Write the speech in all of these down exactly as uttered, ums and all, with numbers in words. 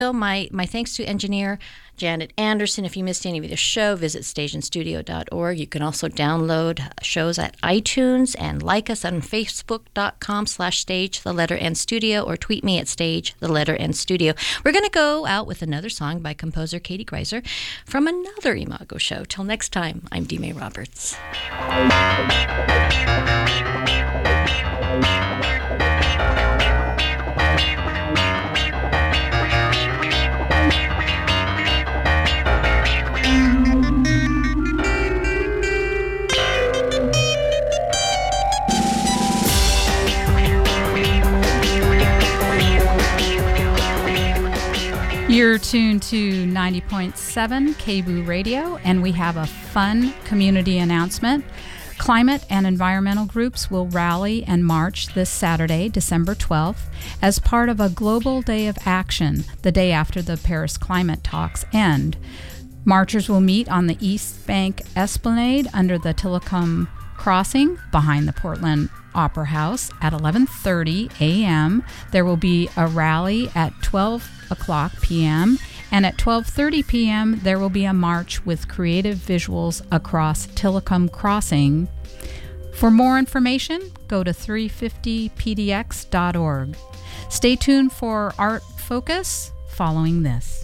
My, my thanks to engineer Janet Anderson. If you missed any of the show, visit station studio dot org. You can also download shows at iTunes and like us on facebook.com slash stage, the letter N studio, or tweet me at stage, the letter N studio. We're going to go out with another song by composer Katie Greiser from another Imago show. Till next time, I'm Dee May Roberts. You're tuned to ninety point seven K B O O Radio, and we have a fun community announcement. Climate and environmental groups will rally and march this Saturday, December twelfth, as part of a global day of action, the day after the Paris climate talks end. Marchers will meet on the East Bank Esplanade under the Tillicum Crossing behind the Portland Opera House at eleven thirty a.m. There will be a rally at twelve o'clock p.m. and at twelve thirty p.m. there will be a march with creative visuals across Tillicum Crossing. For more information, go to three fifty p d x dot org. Stay tuned for Art Focus following this.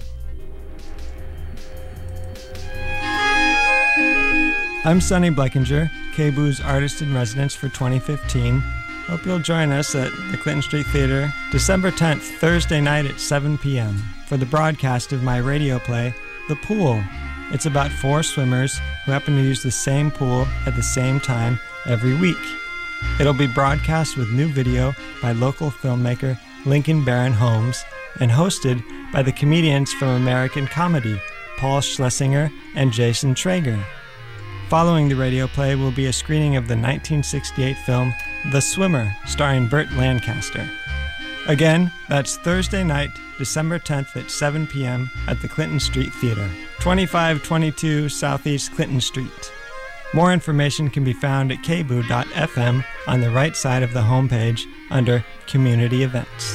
I'm Sonny Bleckinger, K B O O's Artist in Residence for twenty fifteen. Hope you'll join us at the Clinton Street Theater December tenth, Thursday night at seven p.m. for the broadcast of my radio play, The Pool. It's about four swimmers who happen to use the same pool at the same time every week. It'll be broadcast with new video by local filmmaker Lincoln Barron Holmes and hosted by the comedians from American Comedy, Paul Schlesinger and Jason Traeger. Following the radio play will be a screening of the nineteen sixty-eight film The Swimmer, starring Burt Lancaster. Again, that's Thursday night, December tenth at seven p.m. at the Clinton Street Theater, twenty-five twenty-two Southeast Clinton Street. More information can be found at k b o o dot f m on the right side of the homepage under Community Events.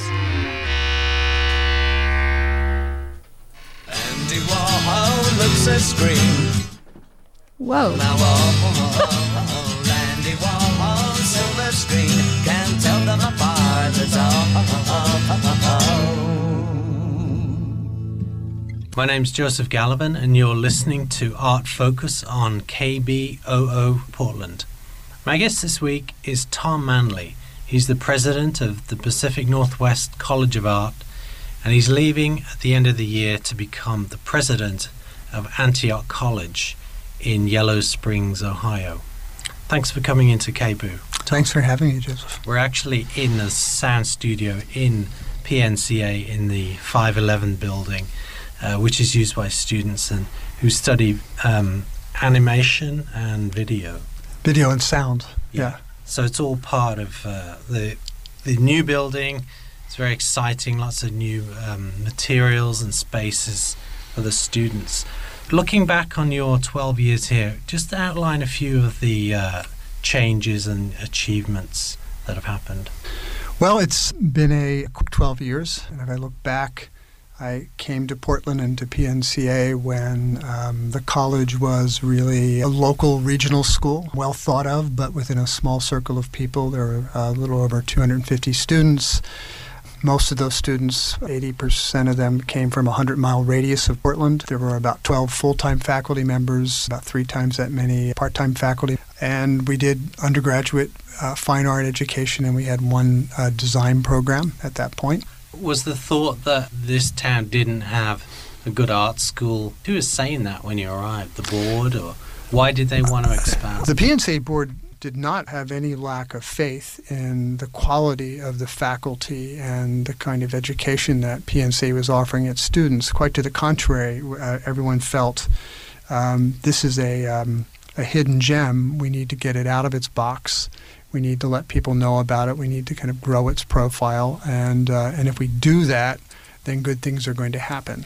Andy Warhol looks a scream. Whoa. Now Warhol, Andy Warhol, silver screen, can't tell them apart at all. My name's Joseph Gallivan, and you're listening to Art Focus on K B O O Portland. My guest this week is Tom Manley. He's the president of the Pacific Northwest College of Art, and he's leaving at the end of the year to become the president of Antioch College in Yellow Springs, Ohio. Thanks for coming into K B O O. Thanks for having me, Joseph. We're actually in the sound studio in P N C A in the five eleven building, uh, which is used by students and who study um, animation and video. Video and sound, yeah. yeah. So it's all part of uh, the the new building. It's very exciting, lots of new um, materials and spaces for the students. Looking back on your twelve years here, just outline a few of the uh, changes and achievements that have happened. Well, it's been a quick twelve years, and if I look back, I came to Portland and to P N C A when um, the college was really a local regional school, well thought of, but within a small circle of people. There were a little over two hundred fifty students. Most of those students, eighty percent of them, came from a hundred-mile radius of Portland. There were about twelve full-time faculty members, about three times that many part-time faculty. And we did undergraduate uh, fine art education, and we had one uh, design program at that point. Was the thought that this town didn't have a good art school? Who was saying that when you arrived? The board? Or why did they want to expand? Uh, the P N C A board did not have any lack of faith in the quality of the faculty and the kind of education that P N C A was offering its students. Quite to the contrary, uh, everyone felt um, this is a, um, a hidden gem. We need to get it out of its box. We need to let people know about it. We need to kind of grow its profile. And, uh, and if we do that, then good things are going to happen.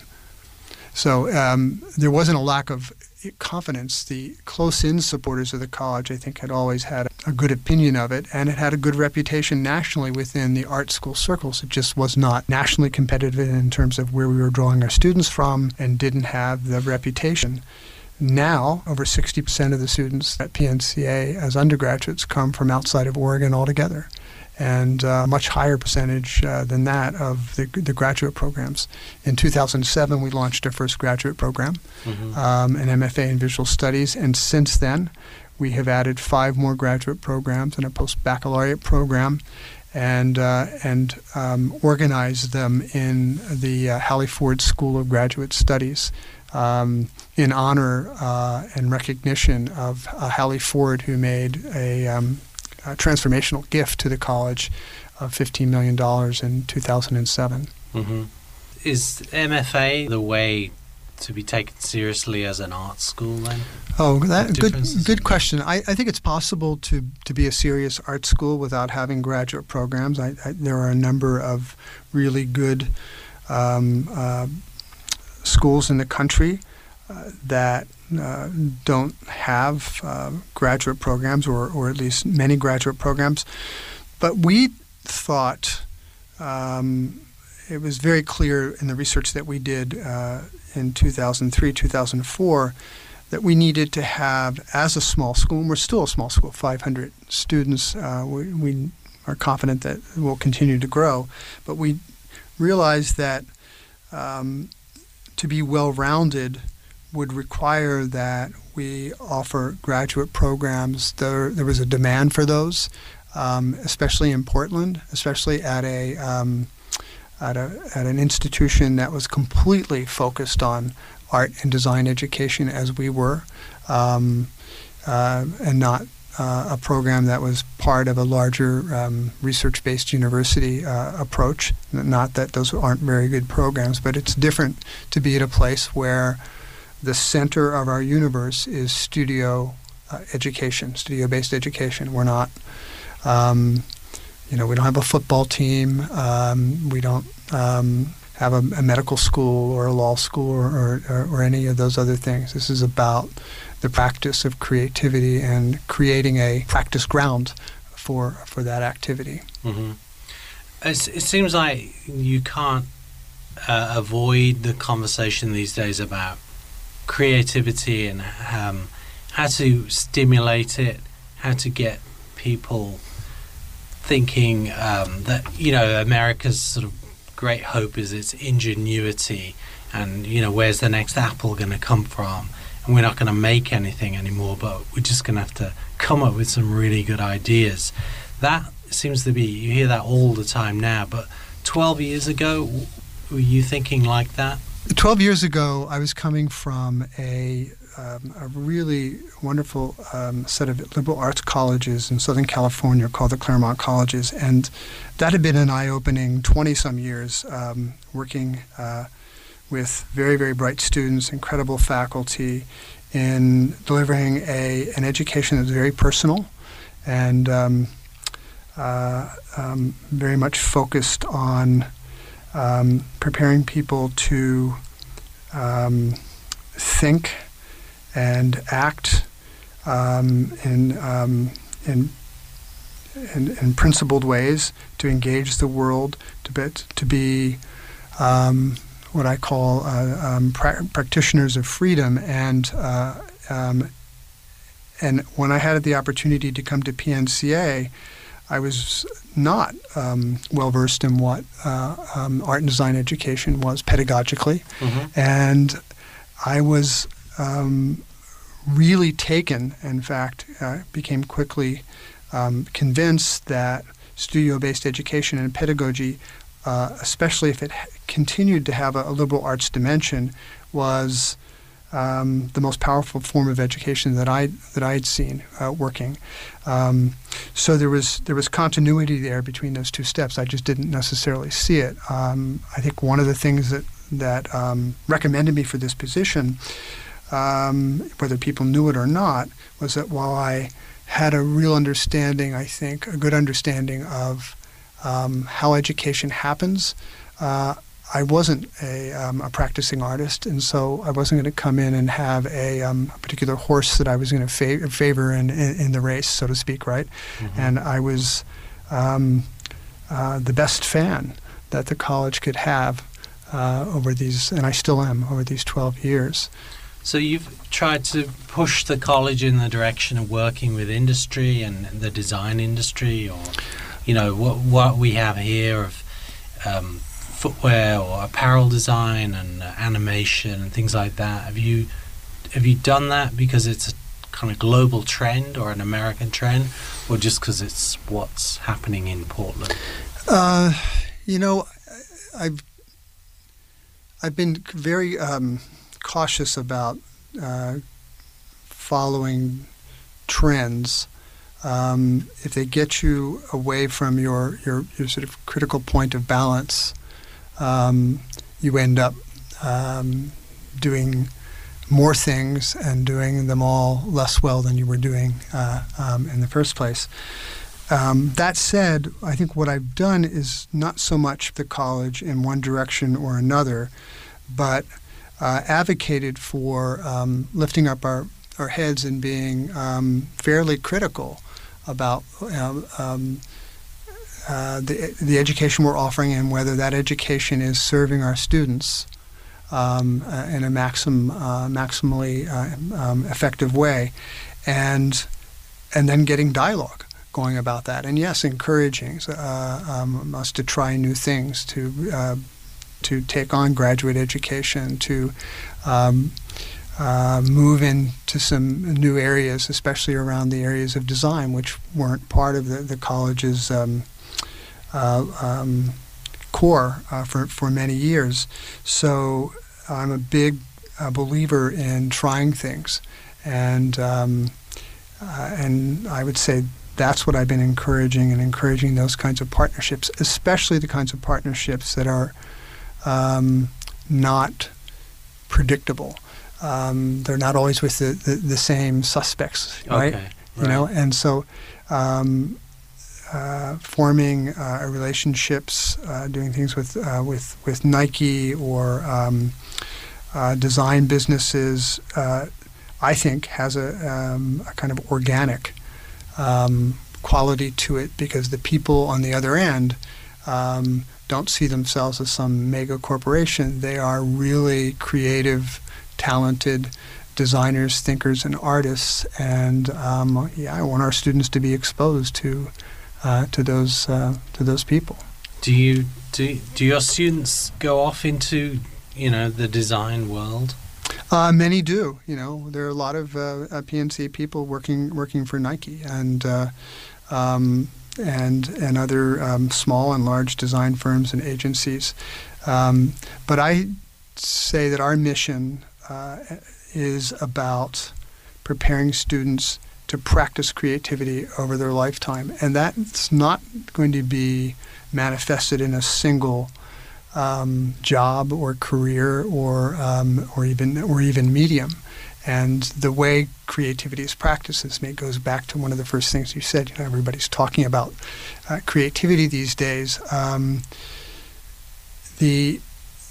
So um, there wasn't a lack of confidence. The close-in supporters of the college, I think, had always had a good opinion of it, and it had a good reputation nationally within the art school circles. It just was not nationally competitive in terms of where we were drawing our students from and didn't have the reputation. Now, over sixty percent of the students at P N C A as undergraduates come from outside of Oregon altogether, and a much higher percentage uh, than that of the, the graduate programs. In two thousand seven, we launched our first graduate program, mm-hmm. um, an M F A in Visual Studies, and since then, we have added five more graduate programs and a post-baccalaureate program, and uh, and um, organized them in the uh, Hallie Ford School of Graduate Studies um, in honor uh, and recognition of uh, Hallie Ford, who made a, um, a transformational gift to the college of fifteen million dollars in two thousand seven. Mm-hmm. Is M F A the way to be taken seriously as an art school then? Oh, that good good question. I, I think it's possible to, to be a serious art school without having graduate programs. I, I, there are a number of really good um, uh, schools in the country uh, that uh, don't have uh, graduate programs, or, or at least many graduate programs. But we thought um, it was very clear in the research that we did uh, in two thousand three, two thousand four, that we needed to have, as a small school, and we're still a small school, five hundred students, uh, we, we are confident that it will continue to grow, but we realized that um, to be well-rounded would require that we offer graduate programs. There, there was a demand for those, um, especially in Portland, especially at a um, At, a, at an institution that was completely focused on art and design education, as we were, um, uh, and not uh, a program that was part of a larger um, research-based university uh, approach. Not that those aren't very good programs, but it's different to be at a place where the center of our universe is studio uh, education, studio-based education. We're not... Um, You know, we don't have a football team. Um, we don't um, have a, a medical school or a law school or, or, or any of those other things. This is about the practice of creativity and creating a practice ground for for that activity. Mm-hmm. It's, it seems like you can't uh, avoid the conversation these days about creativity and um, how to stimulate it, how to get people thinking um, that, you know, America's sort of great hope is its ingenuity, and, you know, where's the next apple going to come from? And we're not going to make anything anymore, but we're just going to have to come up with some really good ideas. That seems to be, you hear that all the time now, but twelve years ago, were you thinking like that? twelve years ago, I was coming from a Um, a really wonderful um, set of liberal arts colleges in Southern California called the Claremont Colleges, and that had been an eye-opening twenty-some years um, working uh, with very, very bright students, incredible faculty, in delivering a an education that was very personal and um, uh, um, very much focused on um, preparing people to um, think and act um, in, um, in, in in principled ways, to engage the world, to be, to be um, what I call uh, um, pra- practitioners of freedom. And uh, um, and when I had the opportunity to come to P N C A, I was not um, well versed in what uh, um, art and design education was pedagogically, mm-hmm. and I was Um, really taken, in fact, uh, became quickly um, convinced that studio-based education and pedagogy, uh, especially if it ha- continued to have a, a liberal arts dimension, was um, the most powerful form of education that I that I'd seen uh, working. Um, so there was there was continuity there between those two steps. I just didn't necessarily see it. Um, I think one of the things that that um, recommended me for this position, Um, whether people knew it or not, was that while I had a real understanding, I think, a good understanding of um, how education happens, uh, I wasn't a, um, a practicing artist, and so I wasn't going to come in and have a, um, a particular horse that I was going to fa- favor in, in, in the race, so to speak, right? Mm-hmm. And I was um, uh, the best fan that the college could have uh, over these, and I still am, over these twelve years. So you've tried to push the college in the direction of working with industry and the design industry, or, you know, what what we have here of um, footwear or apparel design and uh, animation and things like that. Have you have you done that because it's a kind of global trend or an American trend, or just because it's what's happening in Portland? Uh, you know, I've I've been very um, cautious about uh, following trends. Um, if they get you away from your, your, your sort of critical point of balance, um, you end up um, doing more things and doing them all less well than you were doing uh, um, in the first place. Um, that said, I think what I've done is not so much the college in one direction or another, but uh, advocated for um, lifting up our, our heads and being um, fairly critical about um, um, uh, the, the education we're offering and whether that education is serving our students um, uh, in a maxim, uh, maximally uh, um, effective way, and and then getting dialogue going about that. And yes, encouraging uh, um, us to try new things, to uh, to take on graduate education, to um, uh, move into some new areas, especially around the areas of design, which weren't part of the, the college's um, uh, um, core uh, for, for many years. So I'm a big uh, believer in trying things. And, um, uh, and I would say that's what I've been encouraging, and encouraging those kinds of partnerships, especially the kinds of partnerships that are um, not predictable. Um, they're not always with the, the, the same suspects, right? Okay, you right. know, and so um, uh, forming uh, relationships, uh, doing things with uh, with with Nike or um, uh, design businesses, uh, I think has a, um, a kind of organic um, quality to it, because the people on the other end um, don't see themselves as some mega corporation. They are really creative, talented designers, thinkers, and artists. And um, yeah, I want our students to be exposed to uh, to those uh, to those people. Do you do do your students go off into, you know, the design world? Uh, many do. You know, there are a lot of uh, uh, P N C A people working working for Nike and uh, um, and and other um, small and large design firms and agencies. Um, but I say that our mission uh, is about preparing students to practice creativity over their lifetime, and that's not going to be manifested in a single um, job or career or um, or even or even medium. And the way creativity is practiced, this may goes back to one of the first things you said. You know, everybody's talking about uh, creativity these days. Um, the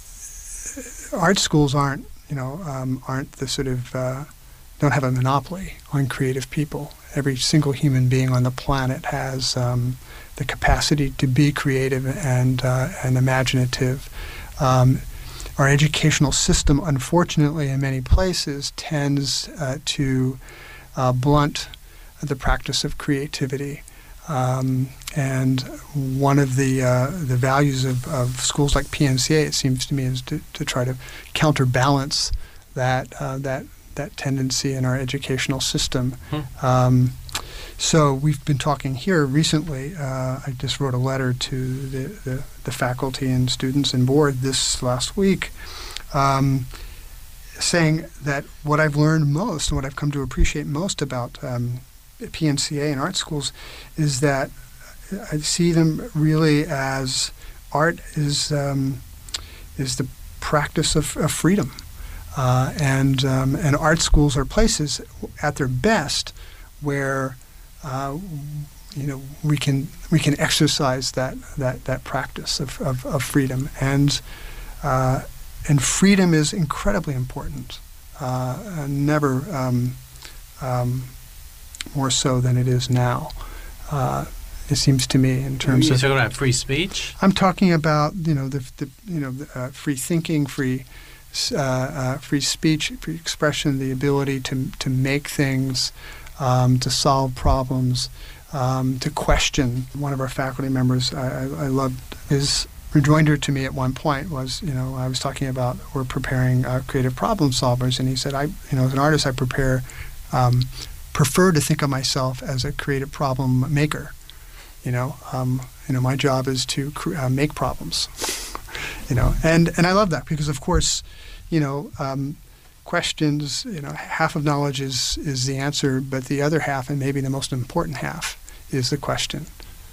art schools aren't, you know, um, aren't the sort of uh, don't have a monopoly on creative people. Every single human being on the planet has um, the capacity to be creative and uh, and imaginative. Um, Our educational system, unfortunately, in many places, tends uh, to uh, blunt the practice of creativity. Um, and one of the uh, the values of, of schools like P N C A, it seems to me, is to, to try to counterbalance that uh, that that tendency in our educational system. Hmm. Um, so we've been talking here recently. Uh, I just wrote a letter to the, the, the faculty and students and board this last week, um, saying that what I've learned most and what I've come to appreciate most about um, P N C A and art schools is that I see them really as art is um, is the practice of, of freedom, uh, and um, and art schools are places at their best where Uh, you know, we can we can exercise that that, that practice of, of, of freedom, and Uh, and freedom is incredibly important, uh, never um, um, more so than it is now. Uh, it seems to me, in terms You're of... talking about free speech? I'm talking about, you know, the, the you know, the, uh, free thinking, free uh, uh, free speech, free expression, the ability to to make things, um, to solve problems, um, to question. One of our faculty members, I, I, I loved his rejoinder to me at one point was, you know, I was talking about we're preparing uh, creative problem solvers, and he said, I, you know, as an artist, I prepare, um, prefer to think of myself as a creative problem maker. You know, um, you know, my job is to cr- uh, make problems. You know, and and I love that because, of course, you know, um, questions. You know, half of knowledge is is the answer, but the other half, and maybe the most important half, is the question.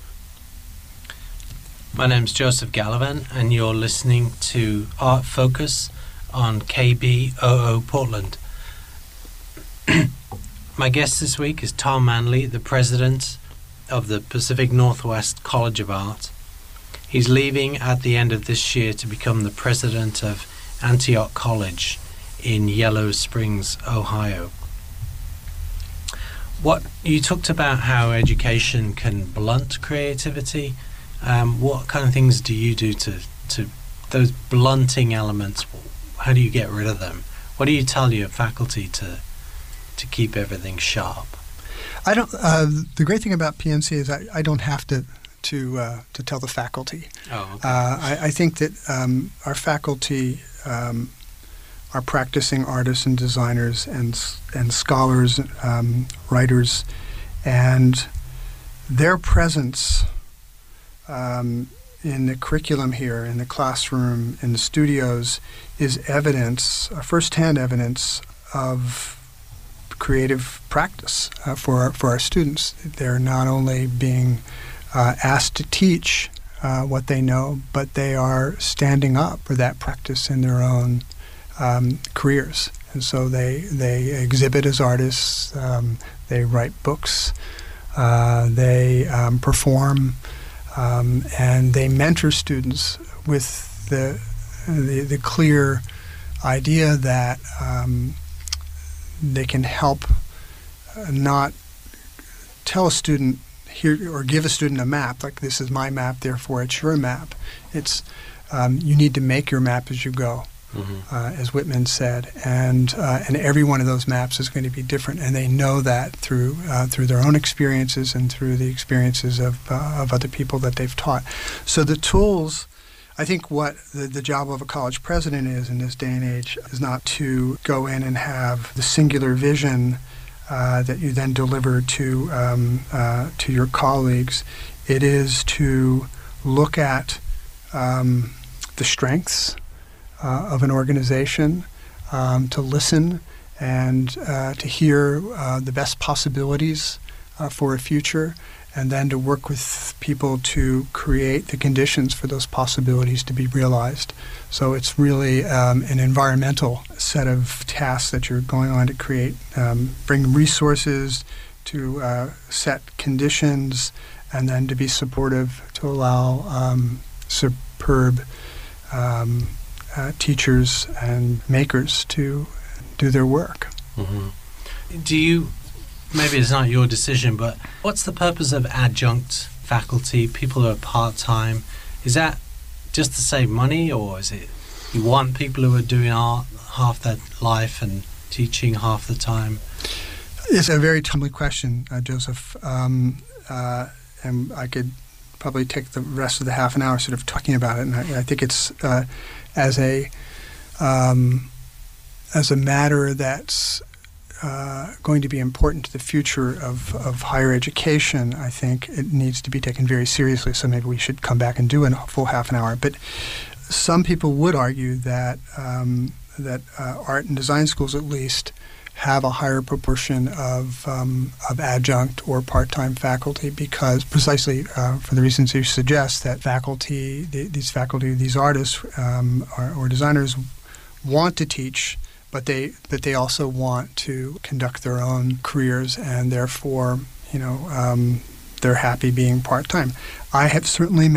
My name's Joseph Gallivan, and you're listening to Art Focus on K B O O Portland. My guest this week is Tom Manley, the president of the Pacific Northwest College of Art. He's leaving at the end of this year to become the president of Antioch College in Yellow Springs, Ohio. What you talked about how education can blunt creativity. Um, what kind of things do you do to, to those blunting elements? How do you get rid of them? What do you tell your faculty to to keep everything sharp? I don't. Uh, the great thing about P N C is I, I don't have to to uh, to tell the faculty. Oh, okay. Uh, I, I think that um, our faculty um, are practicing artists and designers and and scholars, um, writers, and their presence um, in the curriculum here, in the classroom, in the studios, is evidence, uh, firsthand evidence of creative practice uh, for our, for our students. They're not only being uh, asked to teach uh, what they know, but they are standing up for that practice in their own um, careers. And so they they exhibit as artists, um, they write books, uh, they um, perform, um, and they mentor students with the the, the clear idea that um, they can help uh, not tell a student here or give a student a map like this is my map, therefore it's your map. It's um, you need to make your map as you go, mm-hmm. uh, as Whitman said, and uh, and every one of those maps is going to be different, and they know that through uh, through their own experiences and through the experiences of uh, of other people that they've taught. So the tools. I think what the, the job of a college president is in this day and age is not to go in and have the singular vision uh, that you then deliver to um, uh, to your colleagues. It is to look at um, the strengths uh, of an organization, um, to listen and uh, to hear uh, the best possibilities uh, for a future, and then to work with people to create the conditions for those possibilities to be realized. So it's really um, an environmental set of tasks that you're going on to create, um, bring resources, to uh, set conditions, and then to be supportive, to allow um, superb um, uh, teachers and makers to do their work. Mm-hmm. Do you... Maybe it's not your decision, but what's the purpose of adjunct faculty, people who are part-time? Is that just to save money, or is it you want people who are doing art half their life and teaching half the time? It's a very timely question, uh, Joseph, um, uh, and I could probably take the rest of the half an hour sort of talking about it, and I, I think it's uh, as a um, as a matter that's Uh, going to be important to the future of, of higher education. I think it needs to be taken very seriously, so maybe we should come back and do a full half an hour. But some people would argue that um, that uh, art and design schools, at least, have a higher proportion of um, of adjunct or part-time faculty because precisely uh, for the reasons you suggest, that faculty, the, these faculty, these artists um, or, or designers want to teach, but they but they also want to conduct their own careers, and therefore, you know, um, they're happy being part-time. I have certainly met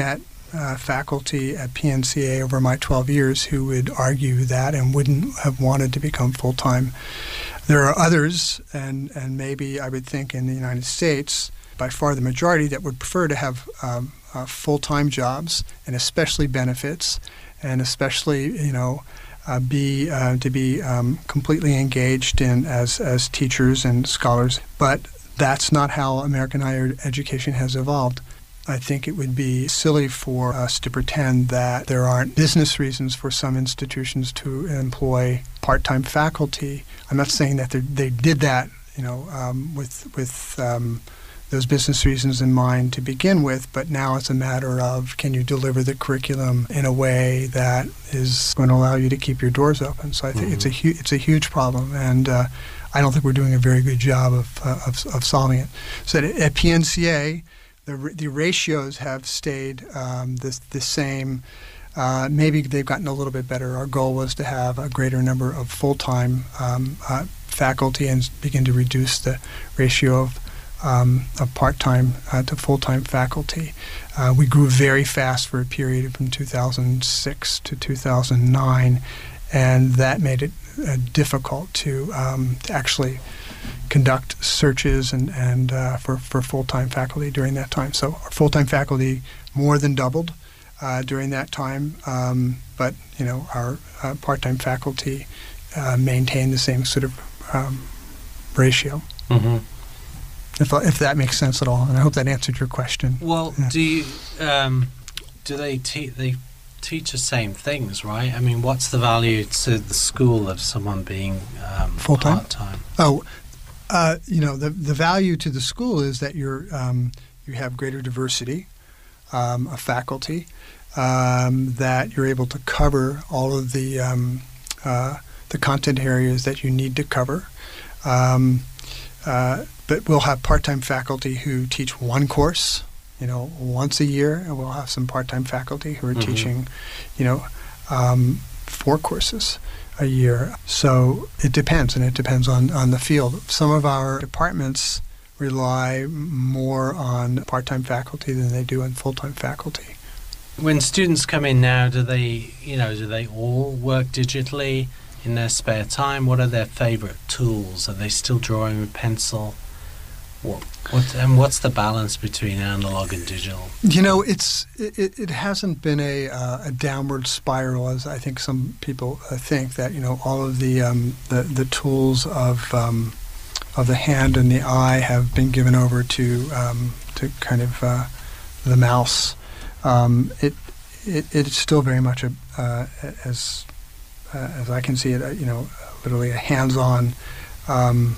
uh, faculty at P N C A over my twelve years who would argue that and wouldn't have wanted to become full-time. There are others, and, and maybe I would think in the United States, by far the majority, that would prefer to have um, uh, full-time jobs and especially benefits, and especially, you know, uh, be uh, to be um, completely engaged in as as teachers and scholars. But that's not how American higher education has evolved. I think it would be silly for us to pretend that there aren't business reasons for some institutions to employ part-time faculty. I'm not saying that they did that, you know, um, with with um, those business reasons in mind to begin with, but now it's a matter of can you deliver the curriculum in a way that is going to allow you to keep your doors open. So I think mm-hmm. it's a hu- it's a huge problem, and uh, I don't think we're doing a very good job of uh, of, of solving it. So at, at P N C A, the the ratios have stayed um, the the same. Uh, maybe they've gotten a little bit better. Our goal was to have a greater number of full-time um, uh, faculty and begin to reduce the ratio of Um, of part-time uh, to full-time faculty. Uh, we grew very fast for a period from two thousand six to two thousand nine, and that made it uh, difficult to, um, to actually conduct searches and, and uh, for, for full-time faculty during that time. So our full-time faculty more than doubled uh, during that time, um, but you know our uh, part-time faculty uh, maintained the same sort of um, ratio. Mm-hmm. If, if that makes sense at all, and I hope that answered your question. Well, yeah. do you, um, do they te- they teach the same things, right? I mean, what's the value to the school of someone being um, full-time? Part-time? Oh, uh, you know, the the value to the school is that you're um, you have greater diversity um, of faculty, um, that you're able to cover all of the um, uh, the content areas that you need to cover. Um, uh, But we'll have part-time faculty who teach one course, you know, once a year, and we'll have some part-time faculty who are mm-hmm. teaching, you know, um, four courses a year. So it depends, and it depends on, on the field. Some of our departments rely more on part-time faculty than they do on full-time faculty. When students come in now, do they, you know, do they all work digitally in their spare time? What are their favorite tools? Are they still drawing with pencil? What, what, and what's the balance between analog and digital? You know, it's it, it hasn't been a uh, a downward spiral, as I think some people uh, think, that, you know, all of the um, the, the tools of um, of the hand and the eye have been given over to um, to kind of uh, the mouse. Um, it, it it's still very much a uh, as uh, as I can see it, uh, you know, literally a hands-on Um,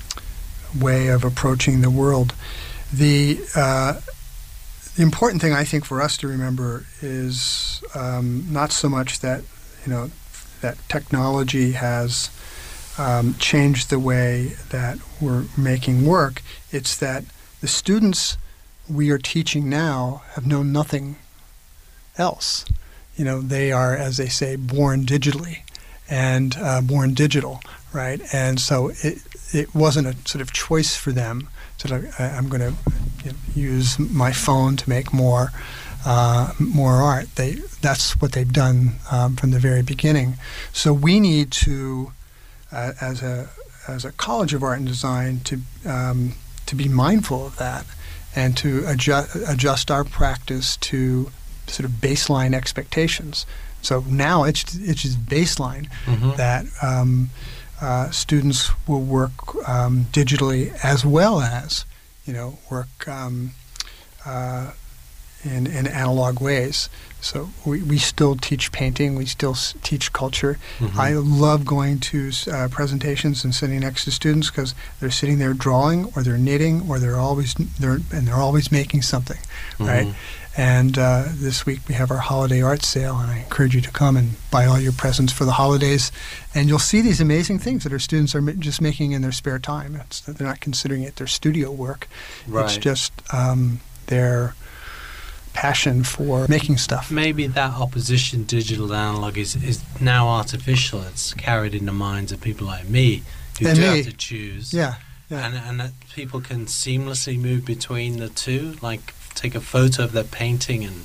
way of approaching the world. The uh, the important thing, I think, for us to remember is um, not so much that, you know, that technology has um, changed the way that we're making work. It's that the students we are teaching now have known nothing else. You know, they are, as they say, born digitally and uh, born digital, right? And so it it wasn't a sort of choice for them. So I, I'm going to you know, use my phone to make more uh, more art. They that's what they've done um, from the very beginning. So we need to, uh, as a as a College of Art and Design, to um, to be mindful of that and to adjust adjust our practice to sort of baseline expectations. So now it's it's just baseline mm-hmm. that. Um, Uh, students will work um, digitally as well as, you know, work um, uh, in, in analog ways. So we, we still teach painting. We still s- teach culture. Mm-hmm. I love going to uh, presentations and sitting next to students because they're sitting there drawing, or they're knitting, or they're always they're and they're always making something, mm-hmm. right? And uh, this week we have our holiday art sale, and I encourage you to come and buy all your presents for the holidays. And you'll see these amazing things that our students are ma- just making in their spare time. It's, they're not considering it their studio work. Right. It's just um, their passion for making stuff. Maybe that opposition digital to analog is, is now artificial. It's carried in the minds of people like me who and do me. have to choose. Yeah. yeah. And, and that people can seamlessly move between the two, like take a photo of their painting and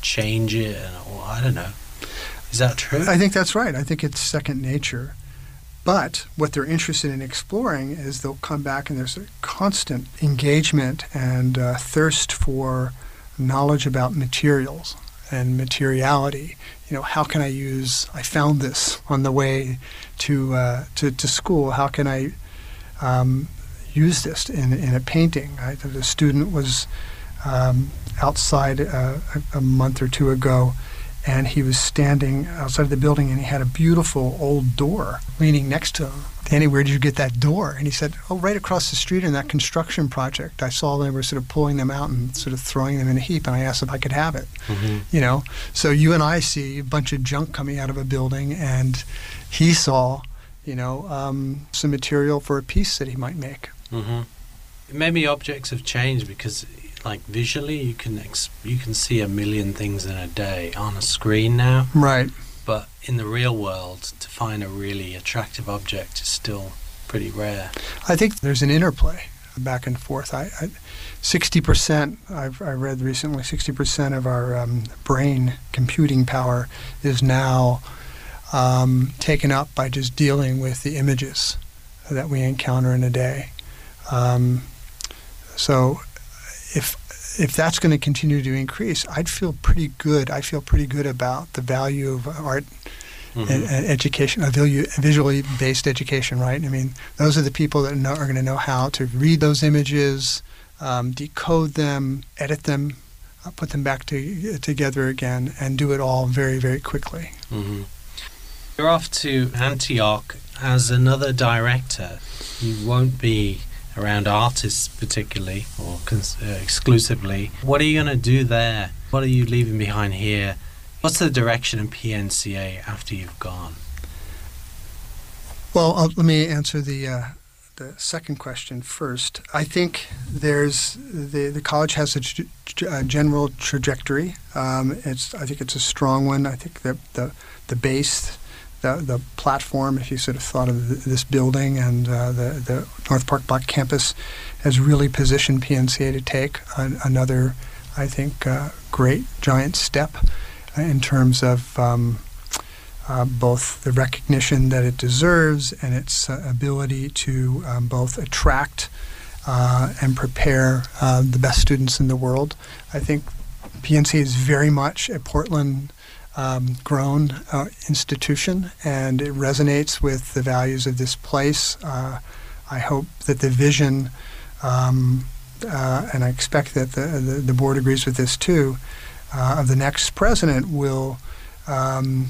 change it, or I don't know. Is that true? I think that's right. I think it's second nature. But what they're interested in exploring is they'll come back and there's a constant engagement and uh, thirst for knowledge about materials and materiality. You know, how can I use, I found this on the way to uh, to, to school. How can I um, use this in, in a painting? I, the student was um, outside uh, a, a month or two ago, and he was standing outside the building, and he had a beautiful old door leaning next to him. Danny, where did you get that door? And he said, oh, right across the street in that construction project. I saw they were sort of pulling them out and sort of throwing them in a heap, and I asked if I could have it. Mm-hmm. You know, so you and I see a bunch of junk coming out of a building, and he saw, you know, um, some material for a piece that he might make. Mm-hmm. Maybe objects have changed because, like, visually you can ex- you can see a million things in a day on a screen now. Right. But in the real world, to find a really attractive object is still pretty rare. I think there's an interplay back and forth. I, I, sixty percent, I've I read recently, sixty percent of our um, brain computing power is now um, taken up by just dealing with the images that we encounter in a day. Um, so if if that's going to continue to increase, I'd feel pretty good. I feel pretty good about the value of art mm-hmm. and, and education, a value, visually based education, right? I mean, those are the people that know, are going to know how to read those images, um, decode them, edit them, uh, put them back to, together again, and do it all very, very quickly. Mm-hmm. You're off to Antioch as another director. You won't be around artists particularly or cons- uh, exclusively. What are you going to do there? What are you leaving behind here? What's the direction of P N C A after you've gone? Well, I'll, let me answer the uh, the second question first. I think there's the the college has a, g- a general trajectory. Um, it's I think it's a strong one. I think the the the base. The, the platform, if you sort of thought of th- this building and uh, the, the North Park Block campus, has really positioned P N C A to take an, another, I think, uh, great giant step in terms of um, uh, both the recognition that it deserves and its uh, ability to um, both attract uh, and prepare uh, the best students in the world. I think P N C A is very much a Portland Um, grown uh, institution, and it resonates with the values of this place. Uh, I hope that the vision, um, uh, and I expect that the, the, the board agrees with this too, uh, of the next president will um,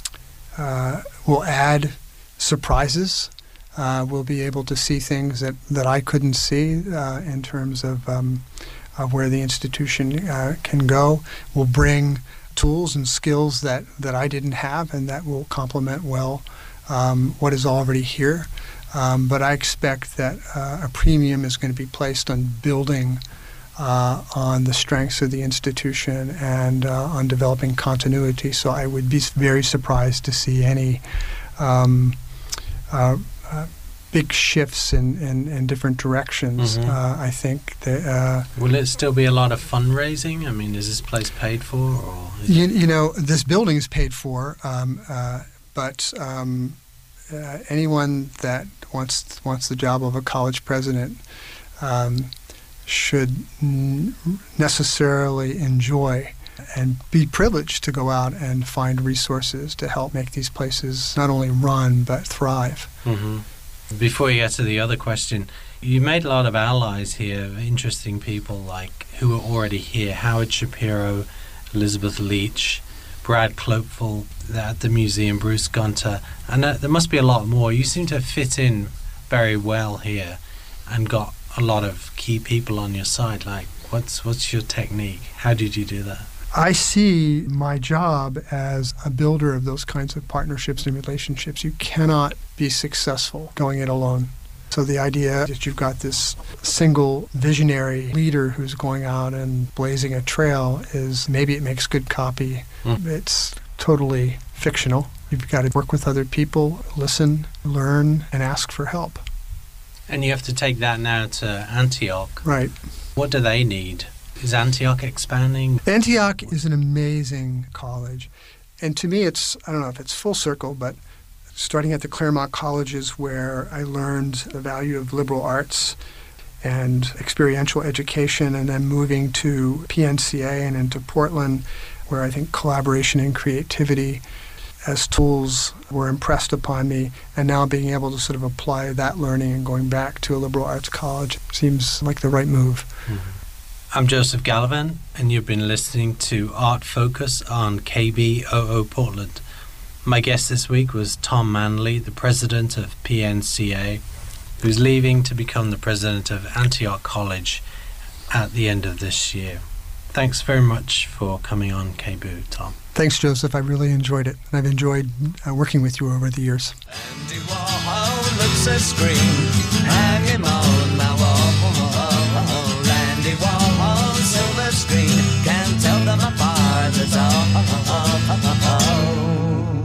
uh, will add surprises. Uh, we'll be able to see things that, that I couldn't see uh, in terms of, um, of where the institution uh, can go. We'll bring tools and skills that, that I didn't have, and that will complement well um, what is already here. Um, but I expect that uh, a premium is going to be placed on building uh, on the strengths of the institution and uh, on developing continuity. So I would be very surprised to see any um, uh, uh, big shifts in, in, in different directions. Mm-hmm. Uh, I think that... Uh, Will it still be a lot of fundraising? I mean, is this place paid for? Or you, you know, this building is paid for, um, uh, but um, uh, anyone that wants wants the job of a college president um, should n- necessarily enjoy and be privileged to go out and find resources to help make these places not only run but thrive. Mm-hmm. Before you get to the other question, you made a lot of allies here, interesting people like who are already here: Howard Shapiro, Elizabeth Leach, Brad Clopeful at the museum, Bruce Gunter, and uh, there must be a lot more. You seem to fit in very well here and got a lot of key people on your side. Like, what's what's your technique? How did you do that? I see my job as a builder of those kinds of partnerships and relationships. You cannot be successful going it alone. So the idea that you've got this single visionary leader who's going out and blazing a trail is maybe it makes good copy. Mm. It's totally fictional. You've got to work with other people, listen, learn, and ask for help. And you have to take that now to Antioch. Right. What do they need? Is Antioch expanding? Antioch is an amazing college. And to me, it's, I don't know if it's full circle, but starting at the Claremont colleges where I learned the value of liberal arts and experiential education, and then moving to P N C A and into Portland, where I think collaboration and creativity as tools were impressed upon me, and now being able to sort of apply that learning and going back to a liberal arts college seems like the right move. Mm-hmm. I'm Joseph Gallivan, and you've been listening to Art Focus on K B O O Portland. My guest this week was Tom Manley, the president of P N C A, who's leaving to become the president of Antioch College at the end of this year. Thanks very much for coming on K B O O, Tom. Thanks, Joseph. I really enjoyed it, and I've enjoyed uh, working with you over the years. Andy Warhol looks a screen, hang him on my wall. Andy Warhol, silver screen, can't tell them apart at all.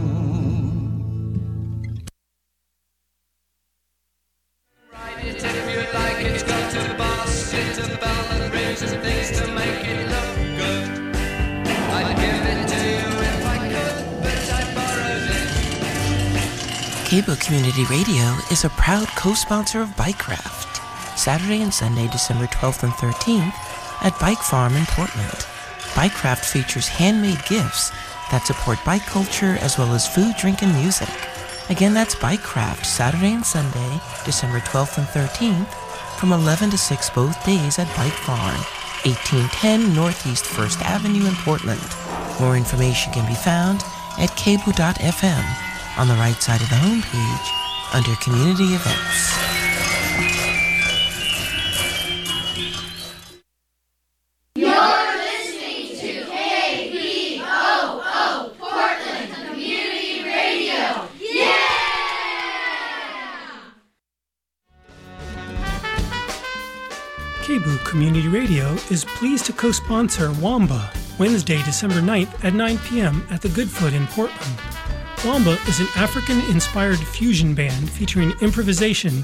Write it if you like it, go to the boss, hit the bell and rings and things to make it look good. I'd give it to you if I could, but I borrowed it. K B O O Community Radio is a proud co-sponsor of Bikecraft, Saturday and Sunday, December twelfth and thirteenth at Bike Farm in Portland. Bikecraft features handmade gifts that support bike culture as well as food, drink, and music. Again, that's Bikecraft, Saturday and Sunday, December twelfth and thirteenth, from eleven to six both days at Bike Farm, eighteen ten Northeast First Avenue in Portland. More information can be found at k b o o dot f m on the right side of the homepage under Community Events. K B O O Community Radio is pleased to co-sponsor Wamba, Wednesday, December ninth at nine p.m. at the Goodfoot in Portland. Wamba is an African-inspired fusion band featuring improvisation